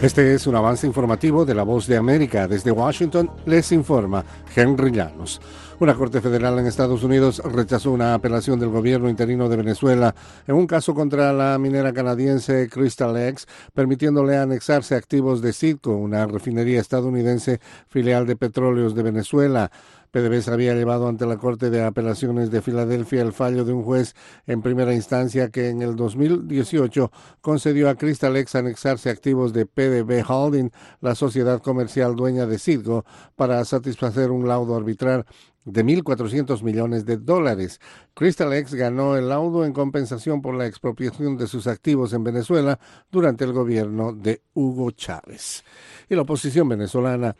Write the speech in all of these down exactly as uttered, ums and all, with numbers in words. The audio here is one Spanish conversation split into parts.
Este es un avance informativo de La Voz de América. Desde Washington les informa Henry Llanos. Una corte federal en Estados Unidos rechazó una apelación del gobierno interino de Venezuela en un caso contra la minera canadiense Crystal X, permitiéndole anexarse activos de Citgo, una refinería estadounidense filial de Petróleos de Venezuela. PDVSA había llevado ante la Corte de Apelaciones de Filadelfia el fallo de un juez en primera instancia que en el dos mil dieciocho concedió a Crystal X anexarse activos de P D V Holding, la sociedad comercial dueña de Citgo, para satisfacer un laudo arbitral de mil cuatrocientos millones de dólares. Crystal X ganó el laudo en compensación por la expropiación de sus activos en Venezuela durante el gobierno de Hugo Chávez. Y la oposición venezolana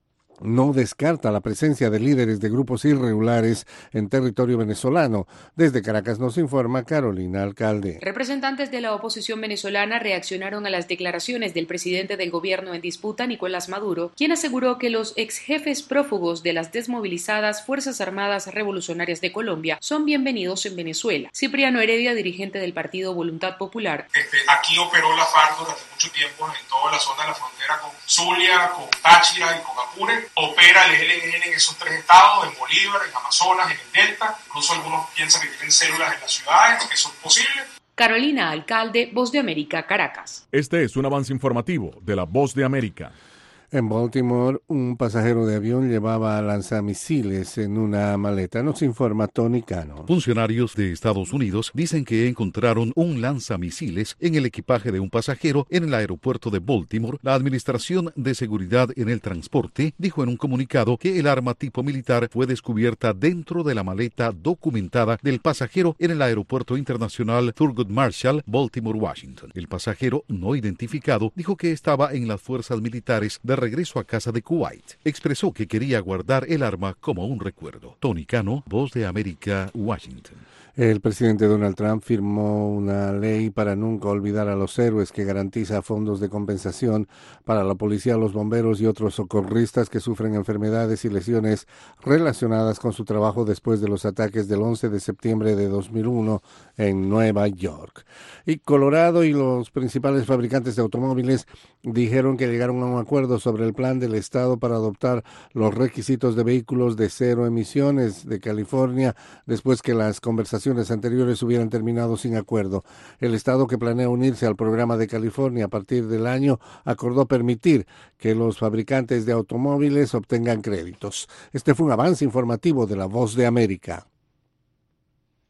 no descarta la presencia de líderes de grupos irregulares en territorio venezolano. Desde Caracas nos informa Carolina Alcalde. Representantes de la oposición venezolana reaccionaron a las declaraciones del presidente del gobierno en disputa, Nicolás Maduro, quien aseguró que los ex jefes prófugos de las desmovilizadas Fuerzas Armadas Revolucionarias de Colombia son bienvenidos en Venezuela. Cipriano Heredia, dirigente del partido Voluntad Popular. Este, aquí operó la FARC durante mucho tiempo en toda la zona de la frontera con Zulia, con Táchira y con Apure. Opera el E L N en esos tres estados, en Bolívar, en Amazonas, en el Delta. Incluso algunos piensan que tienen células en las ciudades, que eso es posible. Carolina Alcalde, Voz de América, Caracas. Este es un avance informativo de la Voz de América. En Baltimore, un pasajero de avión llevaba lanzamisiles en una maleta. Nos informa Tony Cano. Funcionarios de Estados Unidos dicen que encontraron un lanzamisiles en el equipaje de un pasajero en el aeropuerto de Baltimore. La Administración de Seguridad en el Transporte dijo en un comunicado que el arma tipo militar fue descubierta dentro de la maleta documentada del pasajero en el aeropuerto internacional Thurgood Marshall, Baltimore, Washington. El pasajero no identificado dijo que estaba en las fuerzas militares de regreso a casa de Kuwait. Expresó que quería guardar el arma como un recuerdo. Tony Cano, Voz de América, Washington. El presidente Donald Trump firmó una ley para nunca olvidar a los héroes que garantiza fondos de compensación para la policía, los bomberos y otros socorristas que sufren enfermedades y lesiones relacionadas con su trabajo después de los ataques del once de septiembre de dos mil uno en Nueva York. Y Colorado y los principales fabricantes de automóviles dijeron que llegaron a un acuerdo sobre el plan del Estado para adoptar los requisitos de vehículos de cero emisiones de California después que las conversaciones anteriores hubieran terminado sin acuerdo. El Estado, que planea unirse al programa de California a partir del año, acordó permitir que los fabricantes de automóviles obtengan créditos. Este fue un avance informativo de La Voz de América.